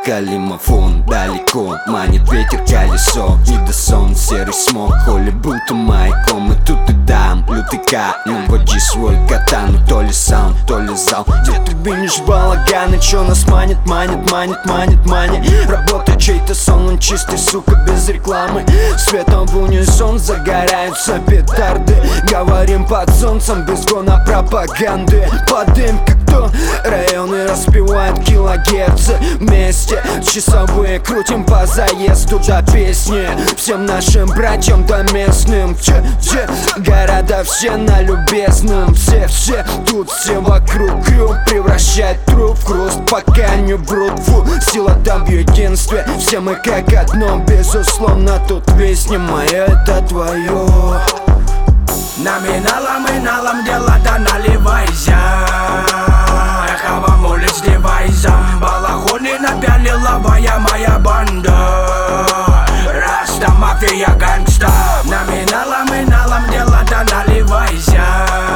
Калимофон далеко, манит ветер колесо. Недосон, серый смог, холи будто маяком. И тут и там, лютый камень, води свой катану. То ли саунд, то ли зал, где ты бинишь балаганы. Чё нас манит, манит, манит, манит, манит. Работа чей-то сон, он чистый, сука, без рекламы. Светом в унисон загораются петарды. Говорим под солнцем, без гона пропаганды. Подым, как то районы распевают килогерцы. Вместе часовые крутим по заезду до песни. Всем нашим братьям да местным. Города все на любезном. Все тут, все вокруг. Крюк превращает труп в хруст, пока не врут. Фу, сила там в единстве. Все мы как одно, безусловно. Тут песня моя, это твое. Номиналом и налом дела-то наливайся. Эхо вам улиц девайзом. Балахоны напялила моя банда. Раста мафия гангста. Номиналом и налом дела-то наливайся.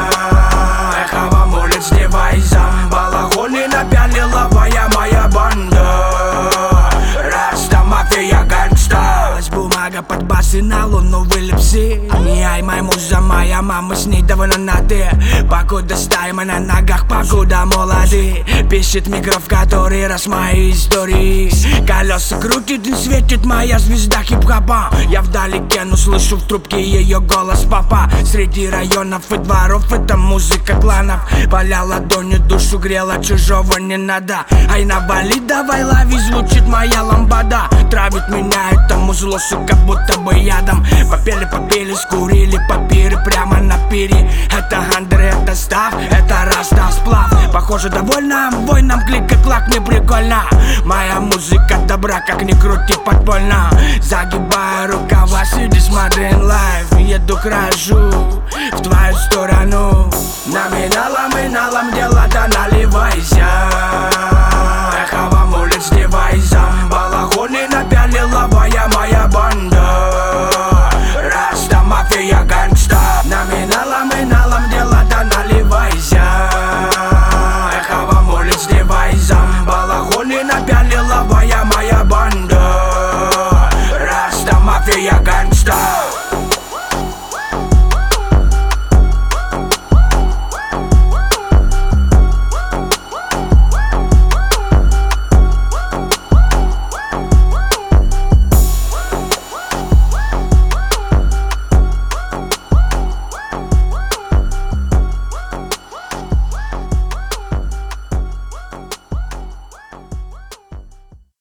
Эхо вам улиц девайзом. Балахоны напялила моя банда. Раста мафия гангста. Бумага под бас и на луну вылепси. Не ай, мой муза, моя мама с ней довольно на ты. Покуда стаи мы на ногах, покуда молоды. Пишет микро, в который раз мои истории. Колеса крутит и светит моя звезда хип-хопа. Я вдалеке, но слышу в трубке ее голос папа. Среди районов и дворов это музыка кланов. Поля ладонью душу грела, чужого не надо. Ай, навали, давай лови, звучит моя ламбада. Травит меня это музло, сука, будто бы ядом. Попели, скурили папиры прямо на пире. Это Андре, это Став, это Раста сплав. Похоже, довольно воинам клик и клак, не прикольно. Моя музыка добра, как ни крути, подпольно. Загибаю рукава, сиди, смотри лайв. Еду, кражу в твою сторону. Номиналом и налом дела-то наливайся.